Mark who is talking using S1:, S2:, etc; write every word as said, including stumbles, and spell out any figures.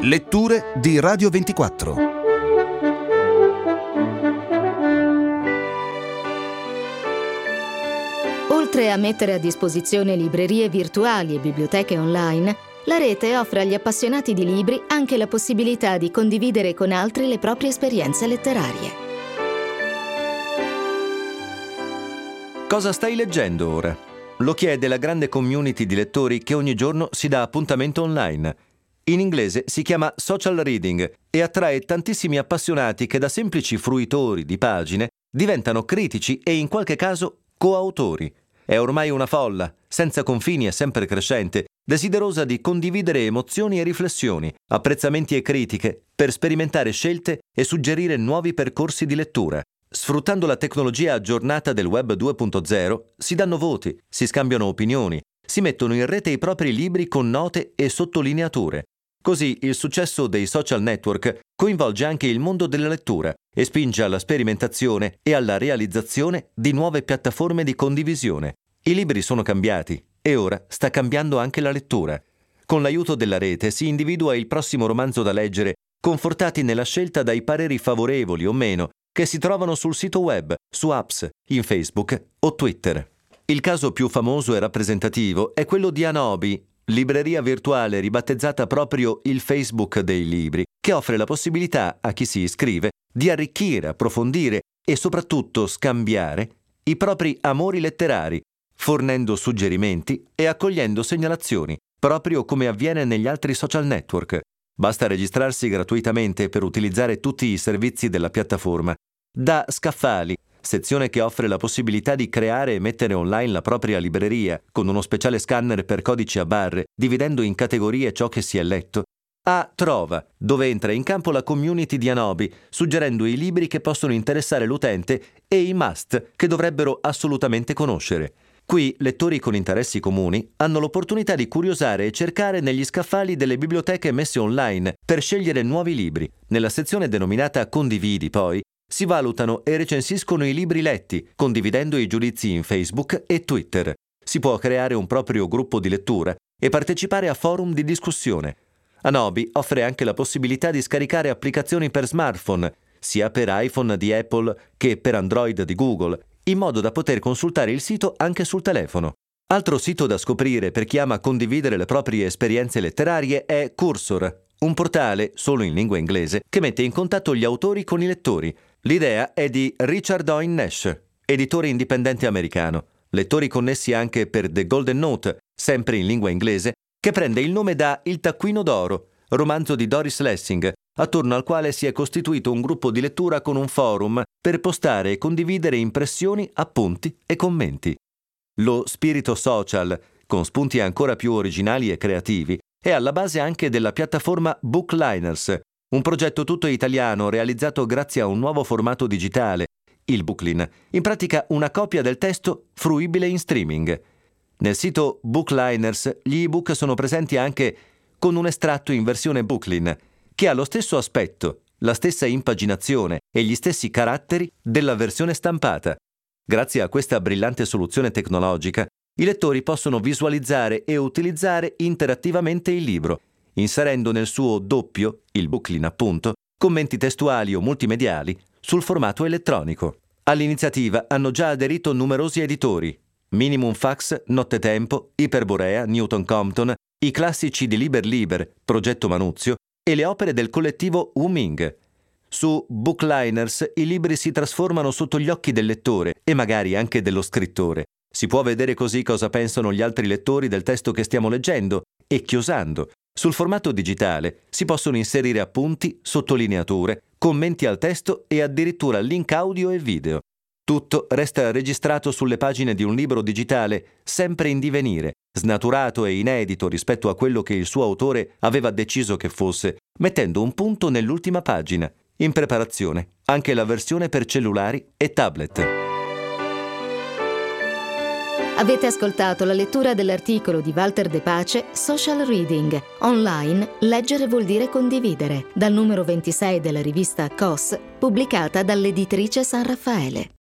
S1: Letture di Radio ventiquattro.
S2: Oltre a mettere a disposizione librerie virtuali e biblioteche online, la rete offre agli appassionati di libri anche la possibilità di condividere con altri le proprie esperienze letterarie.
S3: Cosa stai leggendo ora? Lo chiede la grande community di lettori che ogni giorno si dà appuntamento online. In inglese si chiama social reading e attrae tantissimi appassionati che da semplici fruitori di pagine diventano critici e in qualche caso coautori. È ormai una folla, senza confini e sempre crescente, desiderosa di condividere emozioni e riflessioni, apprezzamenti e critiche, per sperimentare scelte e suggerire nuovi percorsi di lettura. Sfruttando la tecnologia aggiornata del web due punto zero, si danno voti, si scambiano opinioni, si mettono in rete i propri libri con note e sottolineature. Così il successo dei social network coinvolge anche il mondo della lettura e spinge alla sperimentazione e alla realizzazione di nuove piattaforme di condivisione. I libri sono cambiati e ora sta cambiando anche la lettura. Con l'aiuto della rete si individua il prossimo romanzo da leggere, confortati nella scelta dai pareri favorevoli o meno che si trovano sul sito web, su apps, in Facebook o Twitter. Il caso più famoso e rappresentativo è quello di Anobi, libreria virtuale ribattezzata proprio il Facebook dei libri, che offre la possibilità a chi si iscrive di arricchire, approfondire e soprattutto scambiare i propri amori letterari, fornendo suggerimenti e accogliendo segnalazioni, proprio come avviene negli altri social network. Basta registrarsi gratuitamente per utilizzare tutti i servizi della piattaforma. Da Scaffali, sezione che offre la possibilità di creare e mettere online la propria libreria con uno speciale scanner per codici a barre, dividendo in categorie ciò che si è letto, a Trova, dove entra in campo la community di Anobi, suggerendo i libri che possono interessare l'utente e i must che dovrebbero assolutamente conoscere. Qui lettori con interessi comuni hanno l'opportunità di curiosare e cercare negli scaffali delle biblioteche messe online per scegliere nuovi libri. Nella sezione denominata Condividi, poi, si valutano e recensiscono i libri letti, condividendo i giudizi in Facebook e Twitter. Si può creare un proprio gruppo di lettura e partecipare a forum di discussione. Anobi offre anche la possibilità di scaricare applicazioni per smartphone, sia per iPhone di Apple che per Android di Google, in modo da poter consultare il sito anche sul telefono. Altro sito da scoprire per chi ama condividere le proprie esperienze letterarie è Cursor, un portale, solo in lingua inglese, che mette in contatto gli autori con i lettori. L'idea è di Richard Owen Nash, editore indipendente americano. Lettori connessi anche per The Golden Note, sempre in lingua inglese, che prende il nome da Il taccuino d'oro, romanzo di Doris Lessing, attorno al quale si è costituito un gruppo di lettura con un forum per postare e condividere impressioni, appunti e commenti. Lo spirito social, con spunti ancora più originali e creativi, è alla base anche della piattaforma Bookliners, un progetto tutto italiano realizzato grazie a un nuovo formato digitale, il Booklin, in pratica una copia del testo fruibile in streaming. Nel sito Bookliners gli ebook sono presenti anche con un estratto in versione Booklin, che ha lo stesso aspetto, la stessa impaginazione e gli stessi caratteri della versione stampata. Grazie a questa brillante soluzione tecnologica, i lettori possono visualizzare e utilizzare interattivamente il libro, inserendo nel suo doppio, il Booklin appunto, commenti testuali o multimediali sul formato elettronico. All'iniziativa hanno già aderito numerosi editori: Minimum Fax, Nottetempo, Iperborea, Newton Compton, i classici di Liber Liber, Progetto Manuzio e le opere del collettivo Wuming. Su Bookliners i libri si trasformano sotto gli occhi del lettore e magari anche dello scrittore. Si può vedere così cosa pensano gli altri lettori del testo che stiamo leggendo e chiosando. Sul formato digitale si possono inserire appunti, sottolineature, commenti al testo e addirittura link audio e video. Tutto resta registrato sulle pagine di un libro digitale sempre in divenire, snaturato e inedito rispetto a quello che il suo autore aveva deciso che fosse, mettendo un punto nell'ultima pagina. In preparazione anche la versione per cellulari e tablet.
S2: Avete ascoltato la lettura dell'articolo di Walter De Pace, Social Reading. Online, leggere vuol dire condividere, dal numero ventisei della rivista C O S, pubblicata dall'editrice San Raffaele.